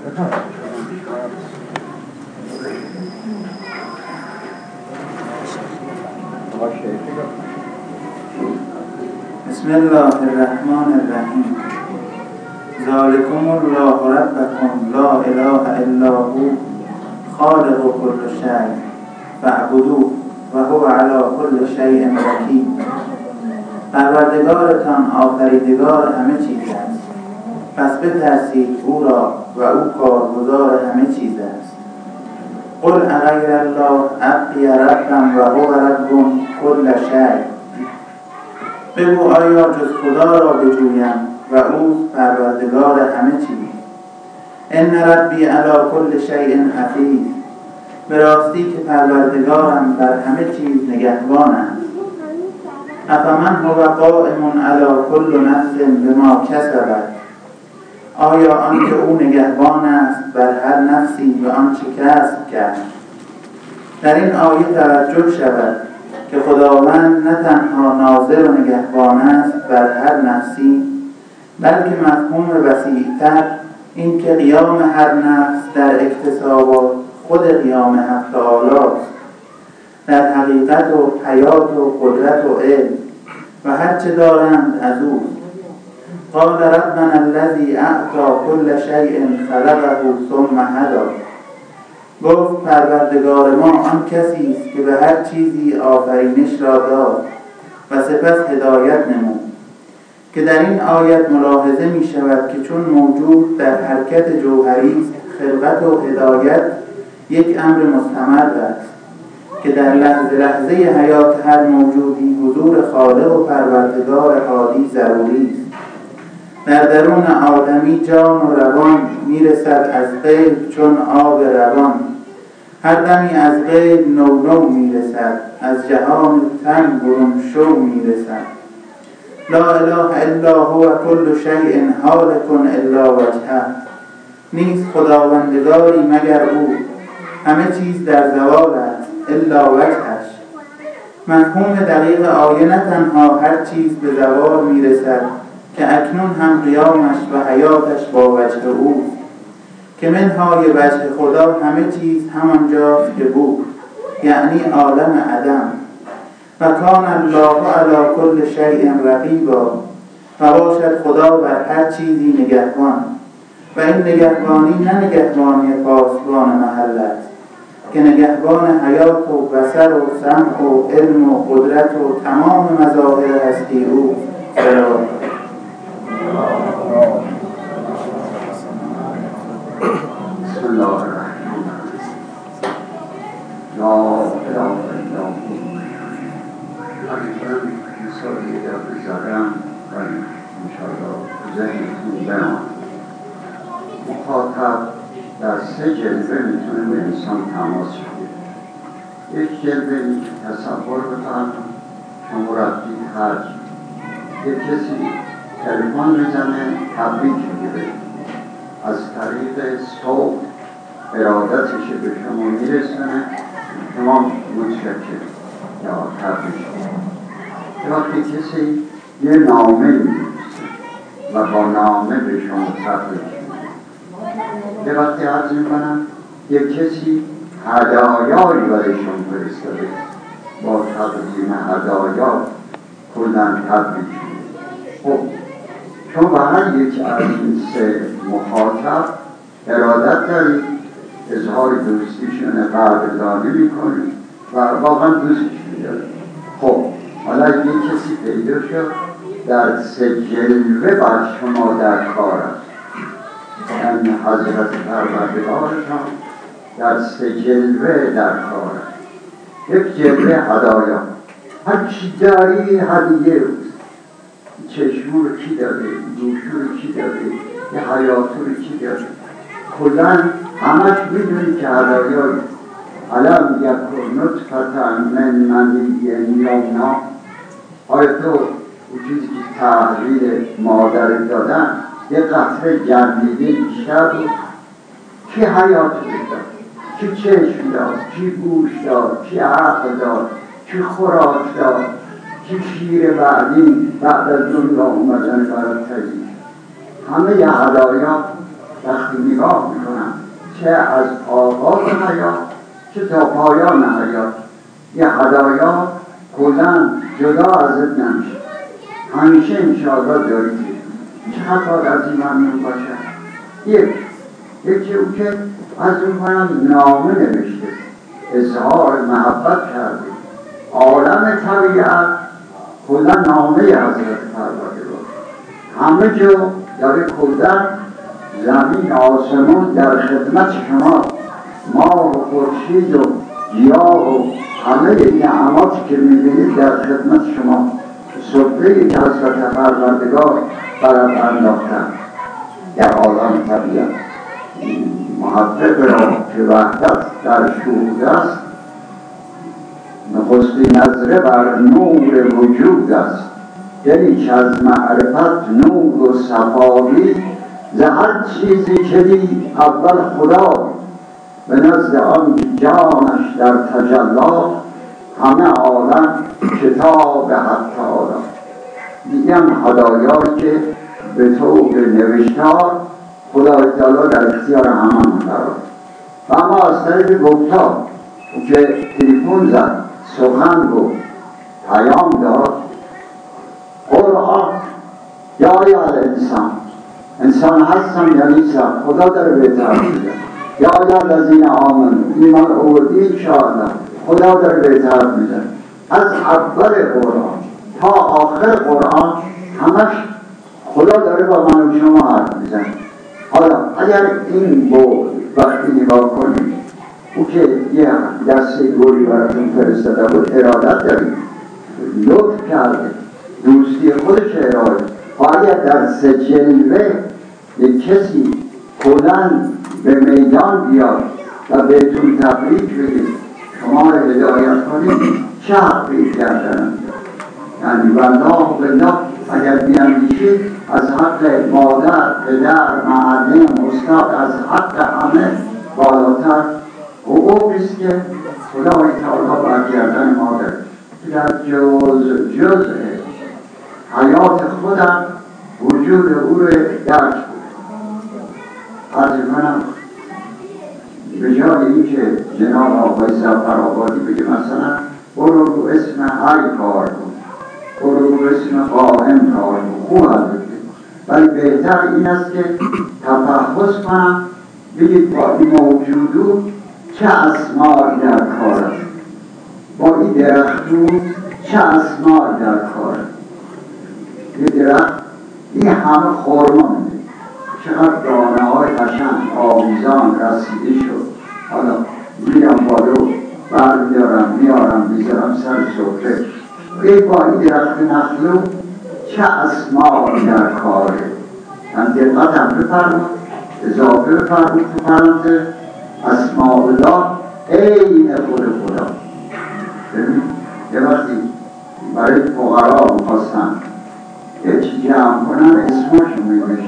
بسم الله الرحمن الرحیم. ذالکم الله ربکم لا اله الا هو خالق کل شیء فاعبدوه و هو علی کل شیء وکیل. پروردگارتان آفریدگار همه چیز است، پس بترسید او را و او کارگزار همه چیز است. قل اغیر الله ابغی ربا و هو رب کل شیء. بگو آیا جز خدا را بجویم و او پروردگار همه چیز. ان ربی علی کل شیء حفیظ. به راستی که پروردگارم بر همه چیز نگهبان است. افمن هو قائم علی کل نفس بما کسبت. آیا آنکه او نگهبان است بر هر نفسی به آنچه کسب کرد. در این آیه توجه شود که خداوند نه تنها ناظر و نگهبان است بر هر نفسی، بلکه مفهوم وسیع‌تر این که قیام هر نفس در اکتساب خود قیام حق تعالی است، در حقیقت و حیات و قدرت و علم و هر چه دارند از اوست. قال ربنا الذی اعطی کل شیء خلقه ثم هدی. گفت پروردگار ما آن کسی است که به هر چیزی آفرینش را داد و سپس هدایت نمود. که در این آیت ملاحظه می شود که چون موجود در حرکت جوهری است، خلقت و هدایت یک امر مستمر است که در لحظه لحظه حیات هر موجودی حضور خالق و پروردگار هادی ضروری است. در درون آدمی جان و روان میرسد از غیب چون آب روان. هر دمی از غیب نو نو میرسد، از جهان تن برون شو میرسد. لا اله الا هو کل شیء هالک الا وجهه. نیست خداوندگاری مگر او، همه چیز در زوال است الا وجهش. مفهوم دقیق آیه نه تنها هر چیز به زوال میرسد که اکنون هم قیامش و حیاتش با وجه او، که منهای وجه خدا همه چیز همانجاست که بود، یعنی عالم عدم. و کان الله علی کل شیء رقیبا. و باشد خدا بر هر چیزی نگهبان. و این نگهبانی نه نگهبانی پاسبان محل است، که نگهبان حیات و بصر و سمع و علم و قدرت و تمام مظاهر هستی او. بسم الله الرحمن الرحیم. لا اله الا هو. امیدوارم مثالی را بذارم و انشاءالله ذهنتون بمان. مخاطب در 3 جلوه میتونه به انسان تماس بگیره. یک جلوه تصور بفرمایید که مربی حج یک کسی تلفن میزنه تبریک میگه، از طریق صوت ارادتش به شما میرسونه، شما متشکر یا تبریک. وقتی کسی یه نامه می‌نویسه و با نامه به شما تبریک میگه. یه وقتی عرض میکنم یک کسی هدایایی برای شما فرستاده، با تقدیم هدایا کلاً تبریک میگه. خب چون به هر یک از این 3 مخاطب ارادت دارید، اظهار دوستیشون قدردانی میکنید و واقعا دوستش میدارید. خب حالا یک کسی پیدا شد در 3 جلوه بر شما در کار است، یعنی حضرت پروردگارتان در 3 جلوه در کار است. یک جلوه هدایا، هر چی داری هدیه روست. چشمو رو کی داده، گوشو رو کی داده، یه حیاتو رو کی داده، کلن همش میدونی که هدایایی. علم یکن نطفة من منی یمنا. آیا تو اون چیزی که تحویل مادر دادن یه قطره جندیده بیشتر بود؟ کی حیاتو داد، کی چشم داد، کی گوش داد، کی عقل داد، کی خوراک داد، کی شیر بعدی بعد از دنیا اومدن برای تجیب. همه یه هدایا وقتی نگاه میکنم چه از آغاز حیات چه تا پایان حیات یه هدایا کلاً جدا ازت نمیشه، همیشه انشاءالله داری چقدر از این ممنون باشد. یکی اون که از اون کنم نامه نوشته، اظهار محبت کرده، عالم طبیعت کلا نامه حضرت پروردگار، همه جا داره کلا زمین آسمون در خدمت شما، ماه و خورشید و گیاه و همه این نعماتی که میبینید در خدمت شما، سفره‌ای که حضرت پروردگار برات انداختن در عالم طبیعت. محقق را که وحدت در شهود است، نخستی نظره بر نور وجود است، دلی که از معرفت نور و صفایی، ز هر چیزی که دید اول خدا، به نزد آن جانش در تجلا، همه عالم کتاب حق تعالی. دیگم هدایایی که به طور نوشتار خدای تعالی در اختیار هممون قرار، و اما از طریق گفتار که تلفن زد، سخن گفت، پیام داد، قرآن یا انسان هستم یا نیستم، خدا داره بهتر میگه، یا الذین آمنوا ایمان آوردی انشاءالله، خدا داره بهتر میگه. از اول قرآن تا آخر قرآن همش خدا داره با من و شما حرف میزنه. حالا اگر این بود وقتی نگاه کنید، او که یه دسته گوری براتون فرستاده بود، ارادت دارید، لطف کرده، دوستی خودش ارائه، باید در سجلوه یک کسی کلن به میدان بیاد و بهتون تبریک بگید، شما رو هدایت کنید، چه حقی کردن؟ یعنی والله اگر بیاندیشید از حق مادر، پدر، معلم، استاد، از حق همه بالاتر حقوقیست که خدای تعالی برگردن ما داره که در جزء حیات خودم وجود او رو درک بود. عرض کنم به جای این که جناب آقای ظفرآبادی بگه مثلا برو رو اسم حی کار کن، برو رو اسم قائم کار کن، خوب هست، ولی بهتر این است که تفحص کنم بگید با این موجودو چه اسماعی در کار است، با این درختو چه اسماعی در کار است. یه درخت این همه خورما میده، چقدر دانه های قشنگ آویزان رسیده شد، حالا میرم بالو میارم بیزارم سر سفره. با این درخت نخلو چه اسماعی در کاره. من دقتم بفرمون، اضافه بفرمون تو پرانتز، اسماء الله عین خود خدا. ببین یه وقتی برای فقرا میخواستن یه چی جمع کنن اسمشو میگوشن،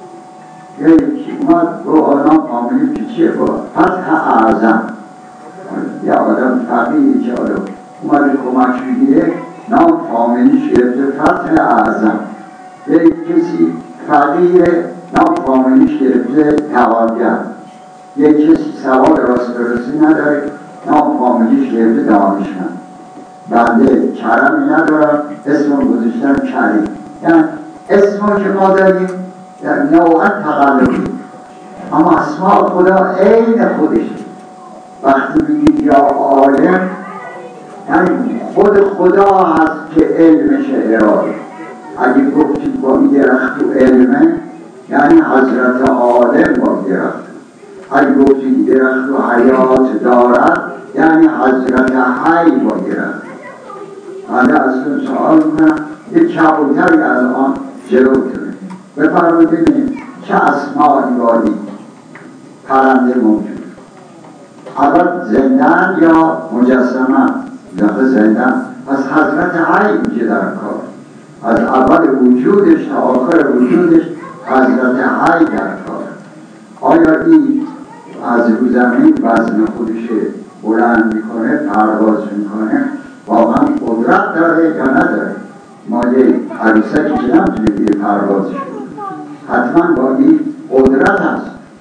یکی اومد رو آنها فامیلی که چیه با فتح اعظم، یا آدم فقیری که آدم اومده کمک میگیره نام فامیلیش گرفته فتح اعظم، یک کسی فقیر نام فامیلیش گرفته توانگر، یک کسی سواد راست برسی نداره نام فامیلیش گرفته دانشمند. بنده کرمی ندارم اسم گذاشتن کریم، یعنی اسم که ما داریم در نوعا تقلبی، اما اسماء خدا عین خودش. وقتی بگید یا عالم یعنی خود خدا هست که علمش ارائه. اگه گفتید با این درخت و علمه یعنی حضرت عالم با درخت. اگه گفتید درخت و حیات دارد یعنی حضرت حی با درخت. من از اون سوال کنم یک کبوتری از آن جلوتونه بفرمایید ببینید چه اسماعی واری پرنده موجود، اول زندن یا مجسمه؟ دفعه زندن. پس حضرت حی اینجا در کار، از اول وجودش تا آخر وجودش حضرت حی در کار. آیا این از رو زمین وزن خودش بلند میکنه، پرواز میکنه، واقعا قدرت داره یا نداره؟ ما یه عروسکی که نمیتونه بیه پروازش کنه، حتما با این قدرت هست.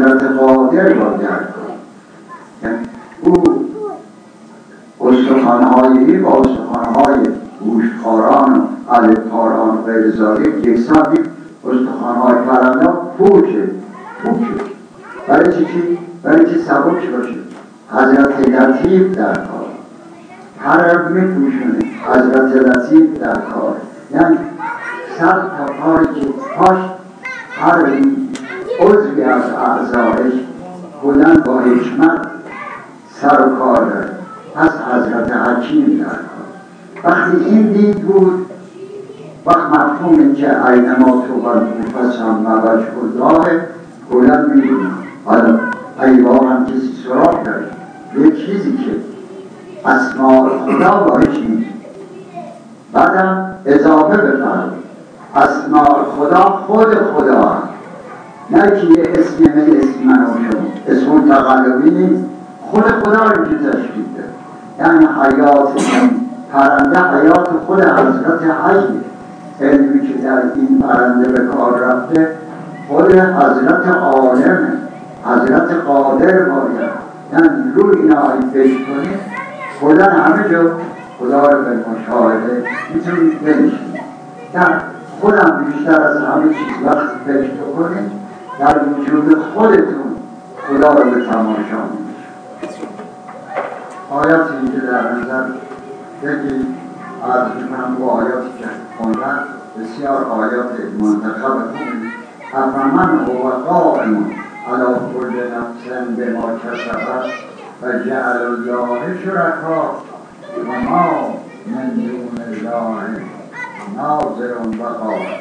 حضرت قادر را درک کنیم. او استخوان‌هایی با استخوان‌های گوشتخواران و علف‌خواران و غیر ذالک یکسان نیست. استخوان‌های پرنده پوچه. برای چی؟ برای چی سبک باشه. حضرت لطیف در کار، هر میپوشونه. حضرت لطیف در کار، یعنی سر تا پای که پاش هر عضوی از اعضایش کلاً با حکمت سر و کار داره. پس حضرت حکیم در کار. وقتی این دید بود، وقت مفهومه که اینما تو والمفسم وجه الله کلاً میدونم. حالا اگه واقعا کسی سراغ داره یک چیزی که اسماء خدا باید نیست، بعدم اضافه بفرد اسماء خدا خود خدا هم. نه که یه اسم اسم من و شما اسم تقلبی نیست، خود خدا رو که تشکیل ده. یعنی حیات پرنده حیات خود حضرت حی، علمی که در این پرنده به کار رفته خود حضرت عالمه، حضرت قادر باید. یعنی روی اینا های پیش کنید کلا همه جا خدا رو به مشاهده میتونید بنشید. در خودم بیشتر از همه چیز وقت پیش کنید در وجود خودتون خدا رو به تماشا میشید. آیاتی اینجا در نظر یکی عرض میکنم با آیاتی که خوندن بسیار آیات منتخب خوبی. افمن هو قائم علی کل نفس بما کسبت و جعل الله شرکا و ما من دون الله ناظر و قائم.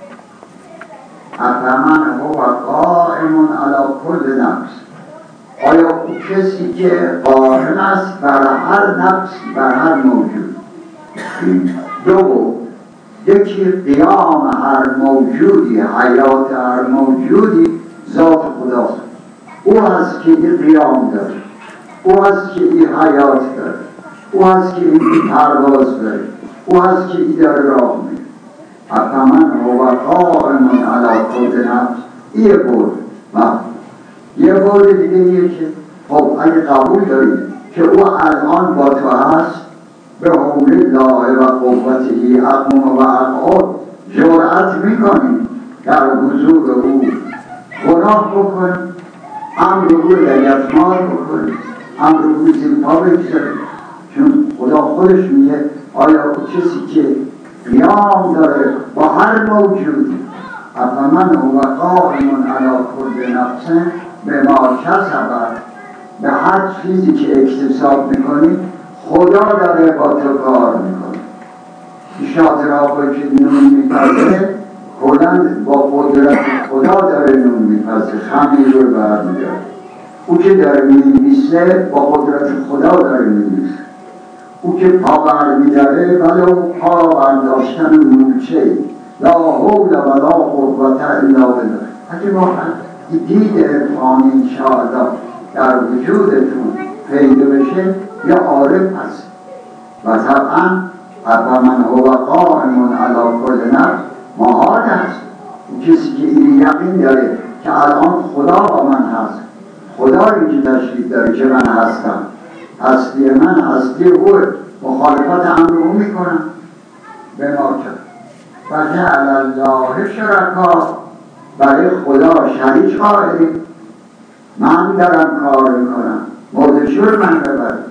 افمن هو قائم علی کل نفس، آیا او کسی که قائم است بر هر نفس، بر هر موجود. دو بود، یکی قیام هر موجودی، حیات هر موجودی ذات خداست. او هست که این قیام داره، او هست که این حیات داره، او هست که این پرواز داره، او هست که این داره راه میره. افمن هو قائم علی کل نفس. یه بود یه بود دیگه یه که خب اگه قبول دارید که او الان با تو هست، به حول الله و قوته اقوم و ابعاد جرأت میکنیم در حضور او گناه بکنیم، امر او لیتمال بکنیم، امر او زیرپا بگذاریم. چون خدا خودش میگه آیا او کسی که قیام داره با هر موجودی، افمن هو قائم علی کل نفس بما کسبت، به هر چیزی که اکتساب میکنی خدا داره با تو کار میکنه. شاطرها که نون میپذه کلند با قدرت خدا داره نون میپذه، خمیر رو برمیداره. او که داره میمیسه با قدرت خدا داره میمیسه. او که پا برمیداره ولو پا برداشتن مورچه لا حول ولا قوة الا بالله. اگه واقعا دید عرفانی انشاءالله در وجودتون پیدا بشه یا عارف هست. و طبعا افمن هو قائم علی کل نفس محال هست. کسی که این یقین داره که الان خدا با من هست، خدا این که تشریف داره که من هستم، هستی من هستی اوه، مخالفت امر او میکنم به ما کرد. و جعل الله شرکا، برای خدا شریک قائلی. من دارم کار میکنم، مردشور من ببرم،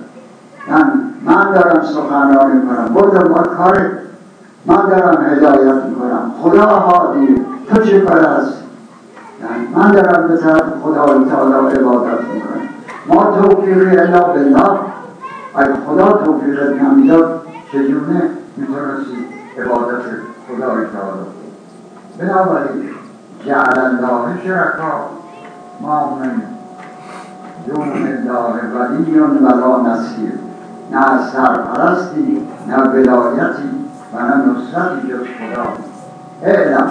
من دارم سخنرانی میکنم، بردم با کارت، من دارم هدایت میکنم، خدا هادی، تو چه کار هست؟ من دارم به طرف خدا تعالی عبادت میکنم. ما توفیقی الا بالله. اگه خدا توفیقت نمیداد چجونه میتونستی عبادت خدا تعالی؟ بنابراین جعل الله شرکا ما من دون الله ولی ولا نصیر. نه سرپرستی، نه ولایتی و نه نصرتی جز خدا. اعلم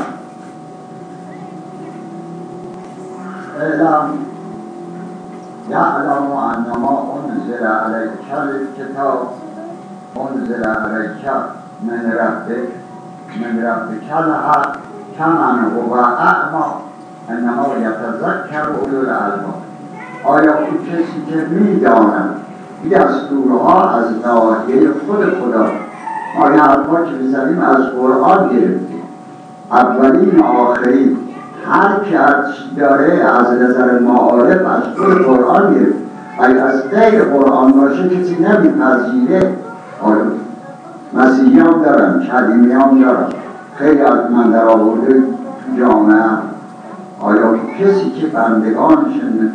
یعلم انما انزل علیک الکتاب انزل علیک من ربک الحق کمن هو اعمی انما یتذکر اولو الالباب. آیا اون کسی که میداند این دستورها از ناحیه خود خدا، ما این حرفا که میزنیم از قرآن گرفتیم، اولین آخرین، هر که هرچی داره از نظر معارف از خود قرآن گرفت. اگر از غیر قرآن باشه کسی نمیپذیره. آیا مسیحی هم دارن، کلیمی هم دارن، خیلی از من در آورده تو جامعه. آیا کسی که بندگانشون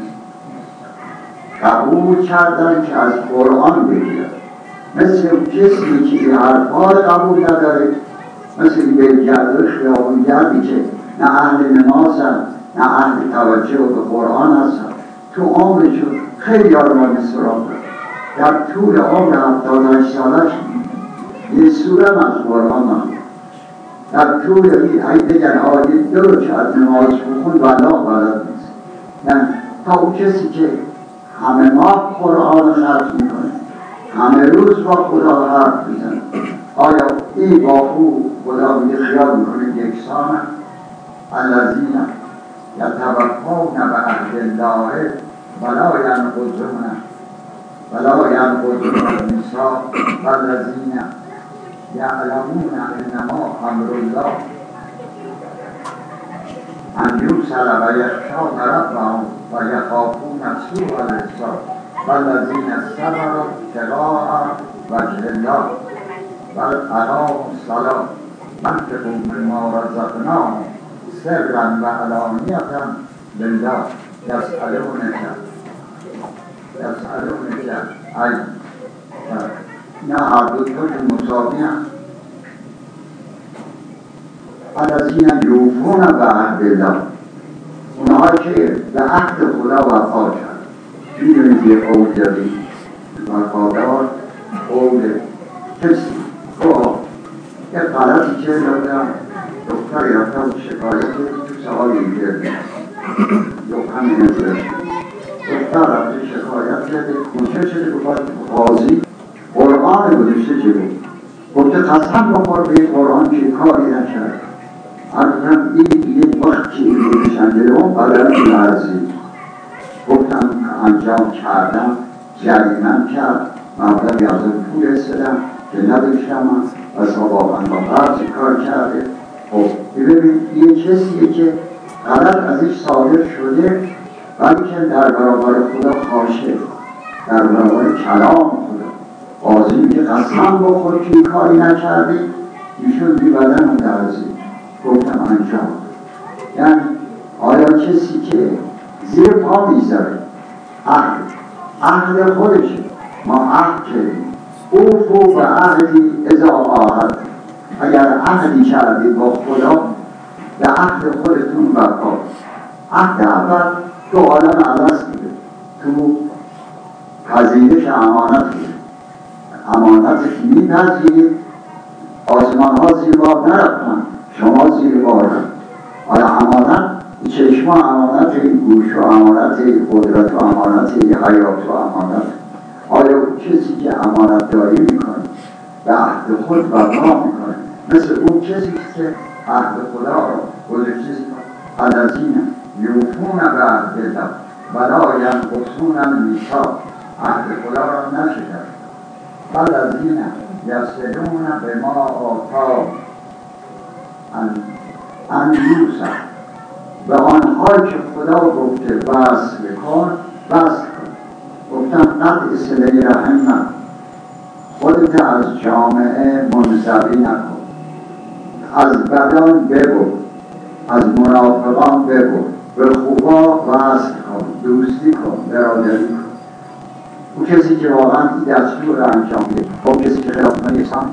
قبول کردن که از قرآن بگیرن، مثل کسی که این حرفا قبول نداره، مثل این بلگرد خیابونگردی که نه اهل نمازن نه اهل توجه به قرآن هستن، تو عمرشون خیلی یارمان سراغ در طول عمر 78 سالش یه سوره از قرآن نخوند. در طول این بگن آیه 2 که از نماز بخون والله بلد نیست. نه تا اون کسی که همه ماه قرآن خرد میکنه، همه روز با خدا حرف میزنه، آیا این با او خدا میگه خیال میکنه یکسانه؟ الذین یتوفون بعهد الله ولا ینقضون المیثاق والذین یعلمون انما امر الله ان یرسل و یخشون ربهم و یخافون سوء الحساب والذین صبروا ابتغاء وجه الله واقاموا الصلاة وانفقوا مما رزقناهم سرا و علانیة لله یسألونک ای نه هر دو تاشون مساوی هم. الذین یوفون بعهد الله، اونها که به عهد خدا وفا کرد. میدونید یه قول جدید وفادار قول کسی با یه غلطی که دادم دکتر یافتم شکایت تو سوال اینجا همین ازش دکتر رفته شکایت کرده کنشه شده بخواد قاضی قرآن گذاشته جلو، گفته قسم بخور به قرآن که کاری نکرد. اردم این یه وقت که این گذاشتن جلو بدن لرزید. گفتم انجام کردم، جریمم کرد، مبلغی از اون پول استدم که نداشتم و واقعا با قرض کار کرده. خب ببینید یه کسیه که غلط ازش صادر شده ولی که در برابر خدا خاشه، در برابر کلام خدا قاضی میگه قسم بخور که این کاری نکردی، ایشون بی بدن رو درزید. گفتم انجام. یعنی آیا کسی که زیر پا میذاره عهد خودشه، ما عهد کردیم اوفو به عهدی اذا عاهد، اگر عهدی کردید با خدا به عهد خودتون وفا. عهد اول تو عالم عوض بوده، تو پذیرش امانت بوده، امانت که میپذیرید آسمان ها زیر بار نرفتن، شما زیر بار رفت. آیا امانت چشم امانت، گوش و امانت، قدرت و امانت، حیات و امانت. آیا کسی که امانت داری میکنه به عهد خود وفا میکنه، مثل اون کسی که عهد خدا رو گذاشته الذین یوفون بعهد الله ولا ینقضون المیثاق، عهد خدا را نشکست. والذین یصلون بما آتاهم ان یوصل، به آنهایی که خدا گفته وصل کن وصل کن. گفتم قطع صله رحم نکن، خودت از جامعه منزوی نکن، از بدان ببر، از منافقان ببر، به خوبا وصل کن، دوستی کن، برادری کن. اون کسی که واقعا این دستور را انجام میده، اون کسی که خلاف نیستن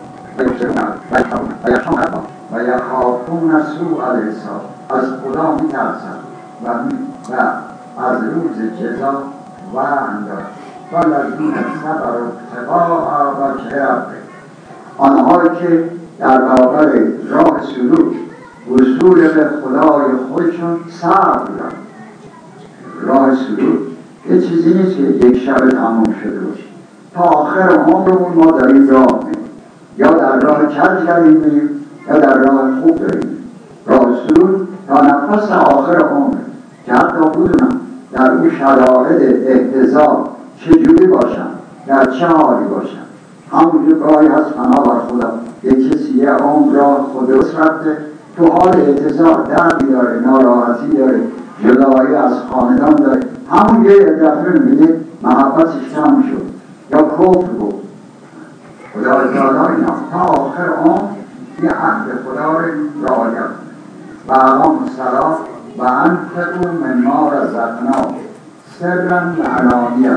و یخافون سوء الحساب، از خدا میترسن و از روز جزا وعده دارد. والذین صبروا ابتغاء وجه ربهم، آنهایی که در برابر راه سلوک وصول به خدای خودشون صبر دارن. راه سلوک یه چیزی نیست که یک شب تمام شده باشه. تا آخر عمرمون ما داریم راه میریم، یا در راه کج داریم میریم یا در راه خوب داریم. راه سلوک تا درخواست آخر عمر که حتی بدونم در اون شرایط احتضار چجوری باشم، در چه حالی باشم. همونجور گاهی از فنا بر خدا یه کسی یه عمر را خودش رفته تو حال احتضار، دردی داره، ناراحتی داره، جدایی از خاندان داره، همون یه دفعه میبینید محبتش کم شد یا کفر بود. خدا تعالی اینا تا آخر عمر یه عهد خدا رو رعایت و اقام الصلاة و انفقوا مما رزقناکم سرا و علانیة.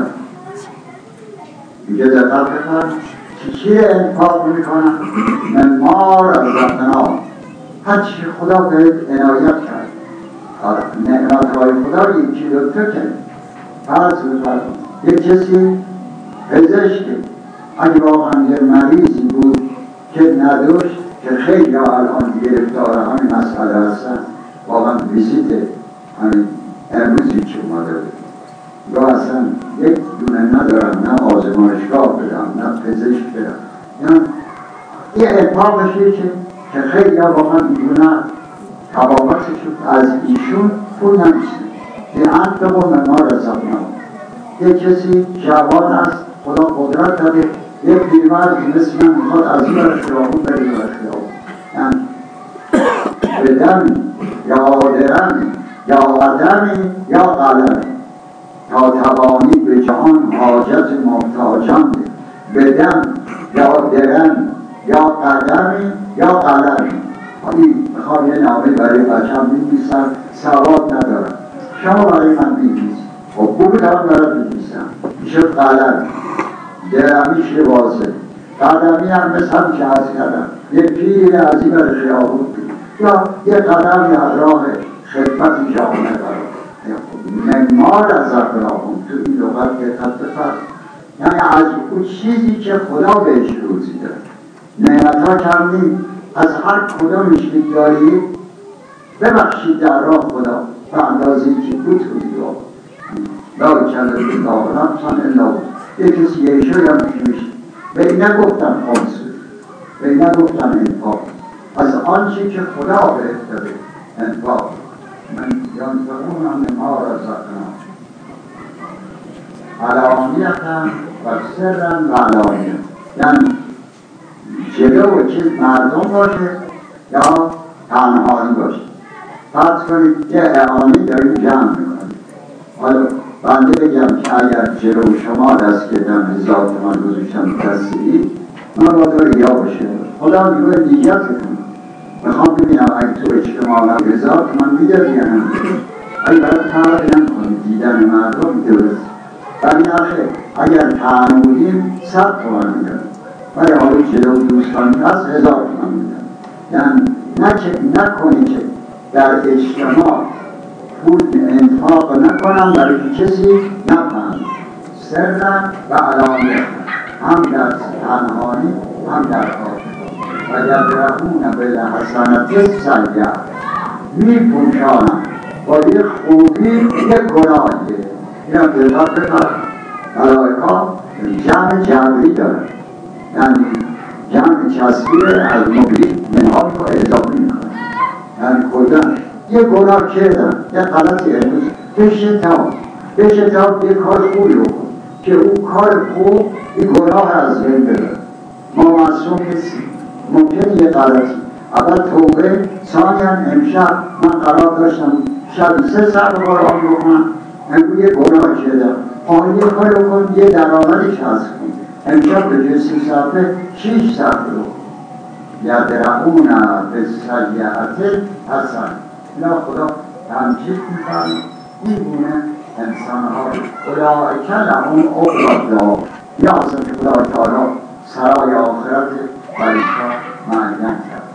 اینجا دقت بکن چی انفاق میکنن؟ مما رزقناکم، هرچی خدا بهت عنایت کرد، نعمتهای خدا یکی دو تا کرد. فرض بکن یک کسی پزشکی اگه واقعا یه مریضی بود که نداشت که خیلی الان گرفتار همین مسئله هستن، واقعا ویزیت همین امروزی که اومده بود یا اصلا یک دونه ندارم، نه آزمایشگاه بدم نه پزشک بدم، یعنی یه اتفاق بشه که خیلی واقعا دونه طبابتش از ایشون پول نمیشه. یه انفقوا مما رزقناکم. یه کسی جوان است خدا قدرت داده، یه پیرمرد مثل من میخواد از این برای خیابون بریم برای خیابون، یعنی بدمی یا درمی یا قدمی یا قلمی تا توانی به جهان حاجت محتاجان بدم یا درمی یا قدمی یا قلمی. این میخوام یه نامه برای بچم می‌نویسم، سواد ندارم، شما برای من می‌نویسید. خب خوب دارم برای می‌نویسم، میشه قلم، درمیش لباسه، قدمی هم مثل هم که عرض کردم یه پیر از این برای خیابون بود یا یه قدمی از راه خدمت جامعه برای مما رزقناکم. تو این لغت دقت بفرمایید، یعنی از اون چیزی که خدا بهش روزی داره. نعمت‌ها کردیم از هر کدامش می‌دارید ببخشید در راه خدا به اندازه‌ای که بتونید. لا کلمه الله نفسا الا وسعها. یه کسی یه شوی هم میشه به این نگفتم خمسه، به این نگفتم انفاق، از آنچه که خدا بهت داده انفاق. من ینفقون مما رزقناکم علانیة و سرا و علانیة، یعنی جلو و چیز مردم باشه یا تنهایی باشه. فرض کنید یه اعانی داریم جمع میکنیم، حالا بنده بگم که اگر جلو شما دست کردم 1000 تومان گذاشتم دستی من باید ریا باشه، خدا میگوه نیت کنم، میخوام ببینم اگه تو اجتماعا 1000 تومان میداری یا نه، اگه برای فرق نکنید دیدن مردم درست. ولی آخه اگر تنها بودیم 100 تومان میدارم، ولی حالا جلو دوستان هست 1000 تومان میدارم. یعنی نکنی که در اجتماع پول انفاق نکنم برای کسی نفهم، سرن و علانیه، هم در تنهایی هم در خاطر. و یدرؤون بالحسنة السیئة، میپوشانم با یک خوبی یک گناهیه. این هم دقت بفرمایید، ملائکه‌ها جمع جمعی دارن، یعنی جمع چسبی از مبید منها رو اضافه میکنن، یعنی کلن یه گناه کردن، یه غلطی امروز بشه تا یه کار خوبی بکن که اون کار خوب این گناه از بین ببره. ما معصوم نیستیم، ممکنه یه غلطی اول توبه، ثانیاً امشب من قرار داشتم شب 3 ساعت قرآن بکنم، امروز یه گناه کردم، آن یه کار بکن یه درآمدش هست کن، امشب به جای 3 ساعته 6 ساعت بکن. یدرؤون بالسیئة الحسنة. اینا خدا تمجید میکنه اینگونه انسانها اولئک لهم عقبی الدار. یا اصلا که خدا تعالی سرای آخرت بریشا معین کرد.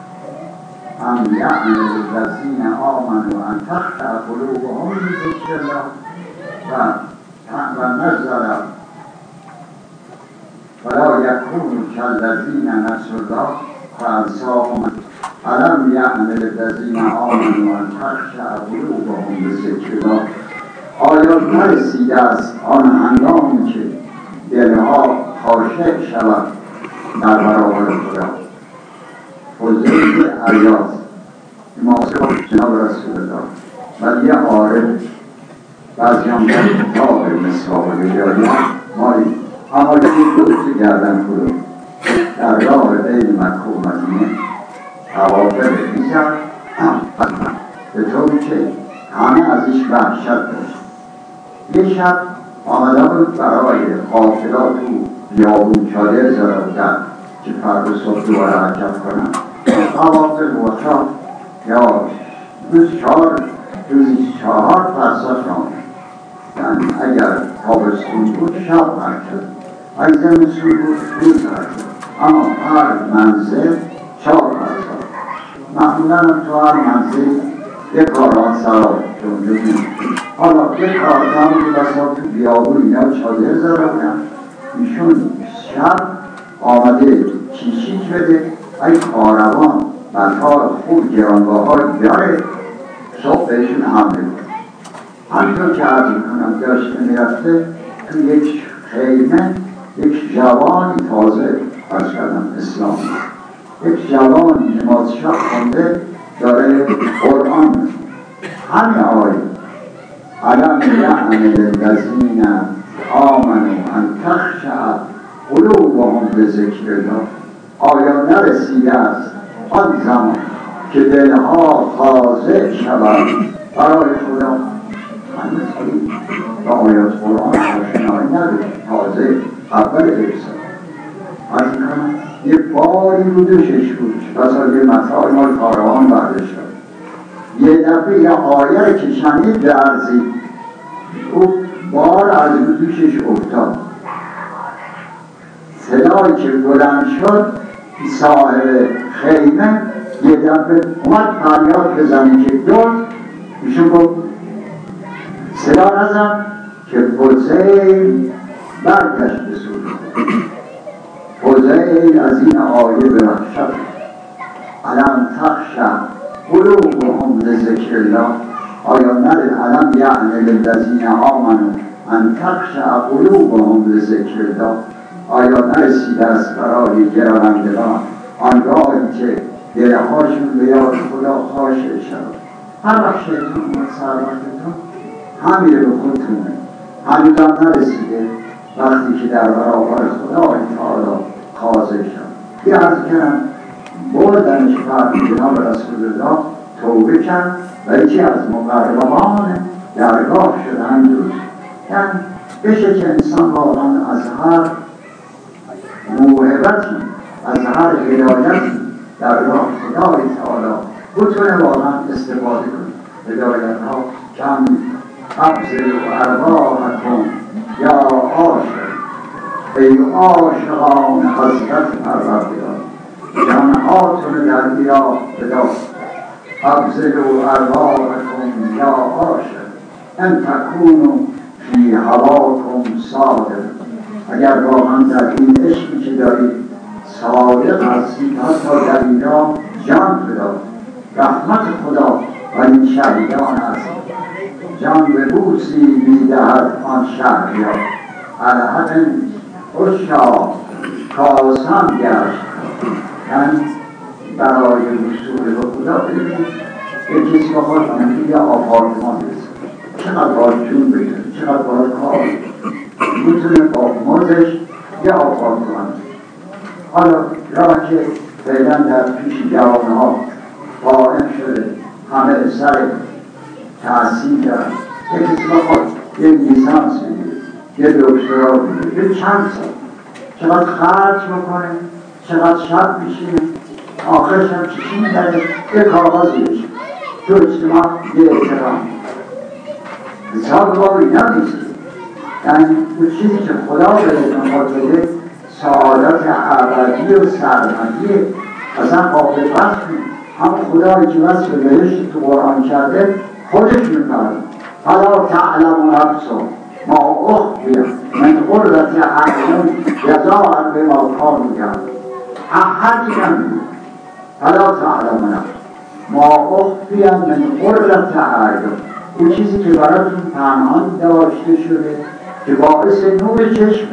ام یعمل الذین آمنوا ان تخشع قلوبهم لذکر الله و نزل ولا یکونوا کالذین نسوا الله فانساهم. الم یعمل الذین آمنوا ان تخشع قلوبهم لذکر الله. آیا نرسیده است آن هنگامی که دلها خاشع شود در برابر خدا. فضیل عیاض ما جناب رسول الله ولی یه عارف بعضی هم کتاب مصباح الهدایه مایی اما یه دوست گردن فرو در راه بین مکه و مدینه توافر میزد به طوری که همه ازش وحشت داشت. یه شب آمده بود برای قافلات و بیابون چادر زده بودن که فردا صبح دوباره حرکت کنن. توافر وقتا یا روزی 4 فرسخ راه، یعنی اگر تابستون بود شب حرکت، اگر زمستون بود روز حرکت، اما هر منزل 4 فرسخ. معمولا تو هر منزل یک کاروانسرا جمعه. حالا یک کاروان که بسا تو بیابون اینا چادر زده بودن، ایشون شب آمده کیشیک بده ای کاروان مطار خوب گرانباهای بیاره صبح بهشون حمله بود. همینطور که عرض میکنم داشته میرفته تو یک خیمه یک جوانی تازه عرض کردم اسلام، یک جوان نمازشاه خونده داره قرآن می‌خونه. همین آیه علم یعن للذین آمنوا ان تخشع قلوبهم لذکر الله. آیا نرسیده است آن زمان که دلها خاضع شود برای خدا؟ هنوز با آیات قرآن آشنایی نداره، تازه اول ارسال. از این کنم یه باری رو دوشش بود، بسا یه مطار مال کاروان برداشت شد. یه دفعه یه آیه که شنید درزید، او بار از رو دوشش افتاد. صدایی که بلند شد صاحب خیمه یه دفعه اومد فریاد بزنه که دور ایشون گفت صدا نزن که فضیل برگشت به سوی فضیل از این آیه به وحشت علم تخشع قلوبهم لذکر الله. آیا نره علم یعن للذین آمنوا ان تخشع قلوبهم لذکر الله. آیا نرسیده است برای گرانندگان آنگاهی که دلهاشون به یاد خدا خاشع شد. هر وقت شیطان اومد سر وقتتون همین رو به خودتونه، هنوز هم نرسیده وقتی که در برابر خدا تعالی خاضع شد. یه عرض کنم بردنش فرد جناب رسول الله توبه کرد و یکی از مقربان درگاه شده همینجور. یعنی بشه که انسان واقعا از هر موهبتی از هر هدایتی در راه خدای تعالی بتونه واقعا استفاده کنه. هدایت ها کم ابذل و ارواحکم یا عاشق ای عاشقان حضرت پروردگار، جانهاتون در بیا بدا ابذل و ارواحکم یا عاشق ان تکونوا فی هواکم صادق. اگر واقعا در این عشقی که دارید صادق هستید حتی در اینجا جان فدا رحمت خدا و این شهیدان هستید. جان به بوسی میدهد آن شهریار الحق خوشا کاسم گشت. یعنی برای وصول به خدا ببینید یه کسی بخواد همین یه آپارتمان بسید چقدر باید جون بگیره، چقدر باید کار میتونه با موزش یه آپارتمان. حالا راه که فعلا در پیش جوانها قائم شده همه سر تحصیل دارن، یه کسی بخواد یه لیسانس بگیره، یه دکترا بگیره، یه چند سال چقدر خرج بکنه، چقدر شب میشینه، آخرش هم چیشی میداره یه کاغذی بشه تو اجتماع یه احترام حساب بابی نمیشه. یعنی اون چیزی که خدا بهتون خود بده سعادت ابدی و سرمدیه. اصلا قابل وصف هم خدایی که وصف بهشت تو قرآن کرده خودش می‌فرماید فلا تعلم نفس ما اخفی من قرة اعین جزاء بما کانوا یعملون. احدی نمی‌دونه فلا تعلم نفس ما اخفی من قرة اعین، اون چیزی که براتون پنهان داشته شده که باعث نور چشم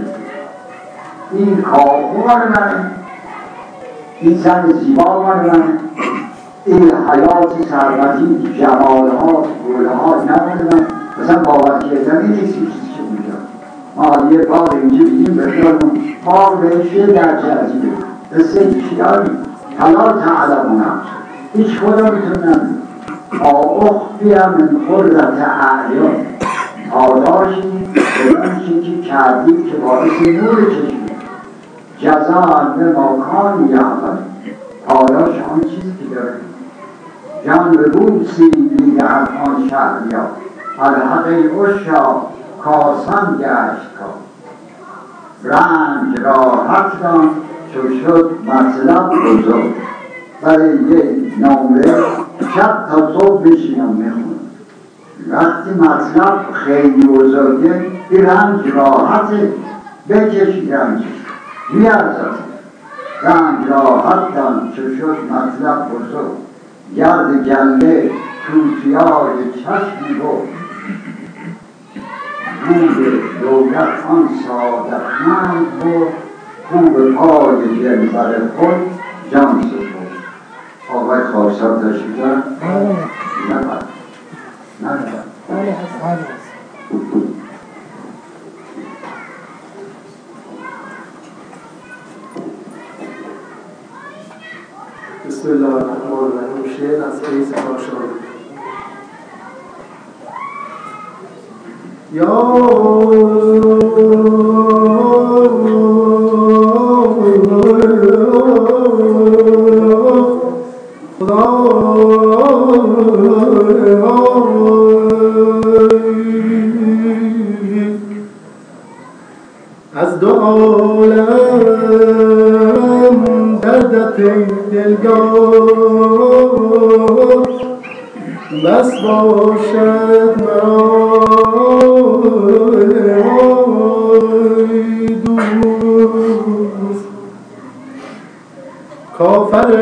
این کافو مال منه، این زن زیبا مال منه، این حیاتی سرمتی جمالات گلهات نبودن مثلا باور کردنی نیستی چیزی که اونجا ما یه باغ اینجا بگیم بخیالمون باغ بهش یه درجه عجیبه قصه کیاری حلال تعلم نفس هیچ خدا میتونه نمید اخفی من خلت اعیان پاداشی به اون چیزی کردیم که باعث نور چشمه جزا به ماکان یعمل پاداش آن چیزی که داره جان به بوسی دیگه ارکان شهریا الحقی اشیا کاسان گشت کن رنج راحت دان چون شد مطلب بزرگ برای یک نمره شب تا صبح بشینم میخونم وقتی مطلب خیلی بزرگه این رنج راحته بکشی رنجش میارزد رنج راحت دان چون شد مطلب بزرگ گرد گله توتیای چشمی بود روی دولت آن صادقمند بود خوب پای جنبر خود جان سپرد آقای خواهشات تشریف دارن؟ نه بسم الله الرحمن الرحیم. شعر از فیض کاشانی. از دو عالم دردت دلگاه بس باشد مرا دوست کافر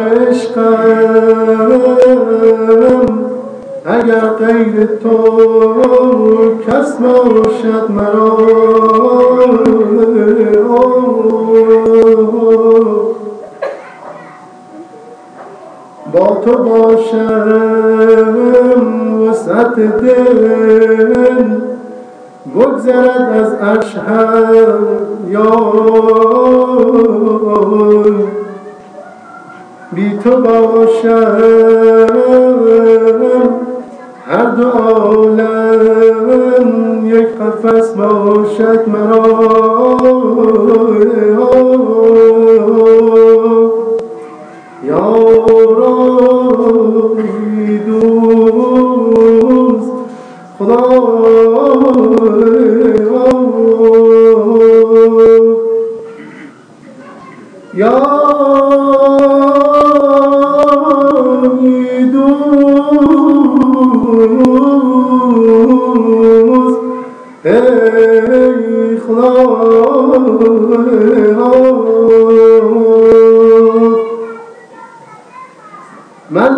عشقم اگر غیر تو کس باشد مرا با تو باشم وسعت دل بگذرد از اشهر یا بی تو باشم هر دو عالم یک قفس باشد مرا یارای دوست خدا یارای دوست ای خدا من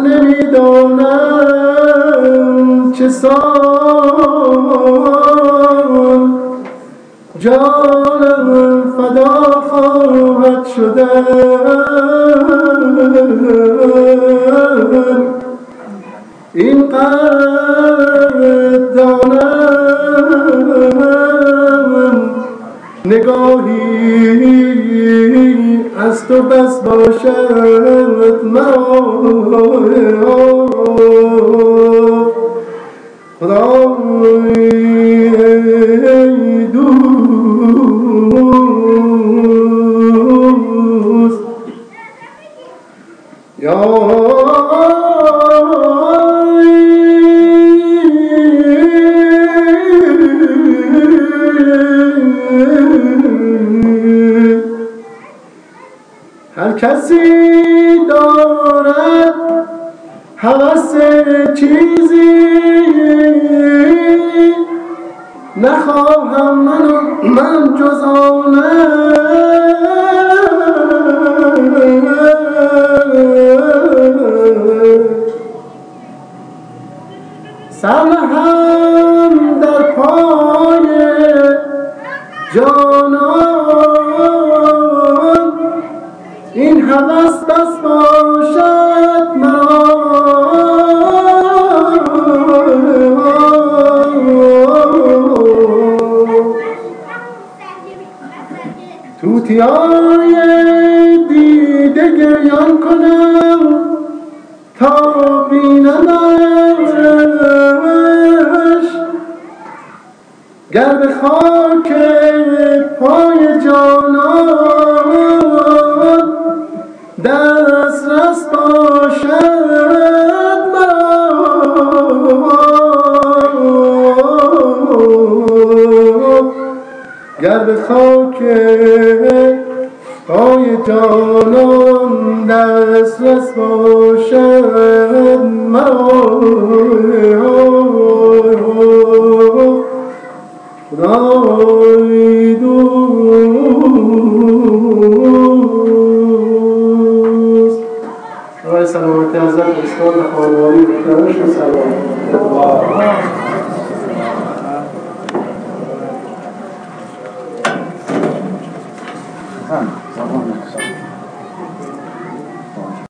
نمیدانم چه سال جانم فدا خواهد شدن این قد دانم نگاهی از تو بس باشد مرا خدای دوست هر کسی دارد هوس چیزی نخواهم من جز آنم سرهم در پای جانان این هوس بس باشد مرا توتیای دیده گریان کنم تا بینمش، گر به خاک پای جانان دسترس باشد مرا، گر به خاک پای جانان دسترس باشد مرا، خدای دوست. آقای سلامتی حضرت استاد و خانواده بکنش و سلام.